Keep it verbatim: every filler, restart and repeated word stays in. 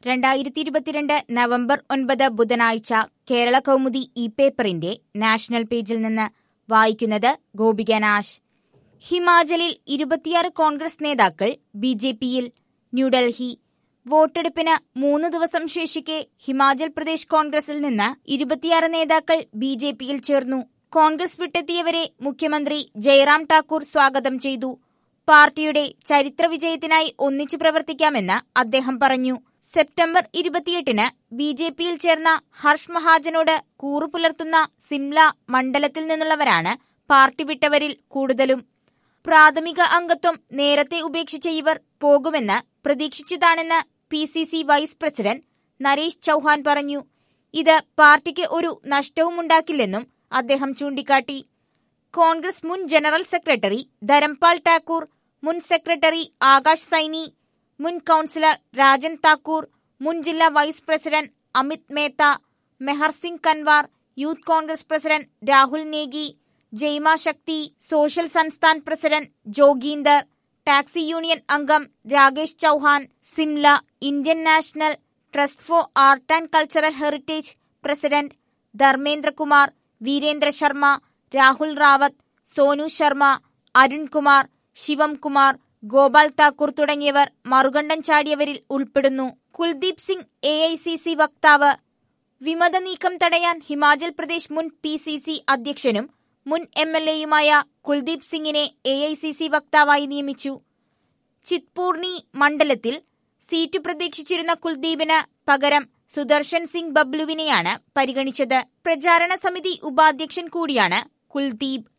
രണ്ടായിരത്തി ഇരുപത്തിരണ്ട് നവംബർ ഒൻപത് ബുധനാഴ്ച കേരള കൗമുദി ഇ പേപ്പറിന്റെ നാഷണൽ പേജിൽ നിന്ന് വായിക്കുന്നത് ഗോപിക നാശ്. ഹിമാചലിൽ ഇരുപത്തിയാറ് കോൺഗ്രസ് നേതാക്കൾ ബി ജെ പിയിൽ. ന്യൂഡൽഹി. വോട്ടെടുപ്പിന് മൂന്ന് ദിവസം ശേഷിക്കെ ഹിമാചൽ പ്രദേശ് കോൺഗ്രസിൽ നിന്ന് ഇരുപത്തിയാറ് നേതാക്കൾ ബി ജെ പിയിൽ ചേർന്നു. കോൺഗ്രസ് വിട്ടെത്തിയവരെ മുഖ്യമന്ത്രി ജയ്റാം ഠാക്കൂർ സ്വാഗതം ചെയ്തു. പാർട്ടിയുടെ ചരിത്ര വിജയത്തിനായി ഒന്നിച്ചു പ്രവർത്തിക്കാമെന്ന് അദ്ദേഹം പറഞ്ഞു. സെപ്റ്റംബർ ഇരുപത്തിയെട്ടിന് ബി ജെ പിയിൽ ചേർന്ന ഹർഷ് മഹാജനോട് കൂറുപുലർത്തുന്ന സിംല മണ്ഡലത്തിൽ നിന്നുള്ളവരാണ് പാർട്ടി വിട്ടവരിൽ കൂടുതലും. പ്രാഥമിക അംഗത്വം നേരത്തെ ഉപേക്ഷിച്ച ഇവർ പോകുമെന്ന് പ്രതീക്ഷിച്ചതാണെന്ന് P C C vice president Naresh Chauhan പറഞ്ഞു. ഇത് പാർട്ടിക്ക് ഒരു നഷ്ടവുമുണ്ടാക്കില്ലെന്നും അദ്ദേഹം ചൂണ്ടിക്കാട്ടി. കോൺഗ്രസ് മുൻ ജനറൽ സെക്രട്ടറി ധരംപാൽ ഠാക്കൂർ, മുൻ സെക്രട്ടറി ആകാശ് സൈനി, മുൻ കൌൺസിലർ രാജൻ താക്കൂർ, മുൻ ജില്ലാ vice president Amit Mehta, Mehar Singh Kanwar, youth Congress president Rahul Negi, ജയ്മ ശക്തി, social Sansthan president Joginder, taxi union അംഗം Rakesh Chauhan, Shimla Indian National Trust for Art and Cultural Heritage president Dharmendrakumar, Virendra Sharma, Rahul Rawat, Sonu Sharma, Arunkumar, Shivam Kumar, Gopal Thakur തുടങ്ങിയവർ മറുകണ്ഠം ചാടിയവരിൽ ഉൾപ്പെടുന്നു. Kuldeep Singh A I C C വക്താവ്. വിമത നീക്കം തടയാൻ ഹിമാചൽ പ്രദേശ് മുൻ പി സി സി അധ്യക്ഷനും മുൻ എം എൽ എയുമായ കുൽദീപ് സിംഗിനെ എ ഐ സി സി വക്താവായി നിയമിച്ചു. ചിത്പൂർണി മണ്ഡലത്തിൽ സീറ്റ് പ്രതീക്ഷിച്ചിരുന്ന കുൽദീപിന് പകരം സുദർശൻ സിംഗ് ബബ്ലുവിനെയാണ് പരിഗണിച്ചത്. പ്രചാരണ സമിതി ഉപാധ്യക്ഷൻ കൂടിയാണ് കുൽദീപ്.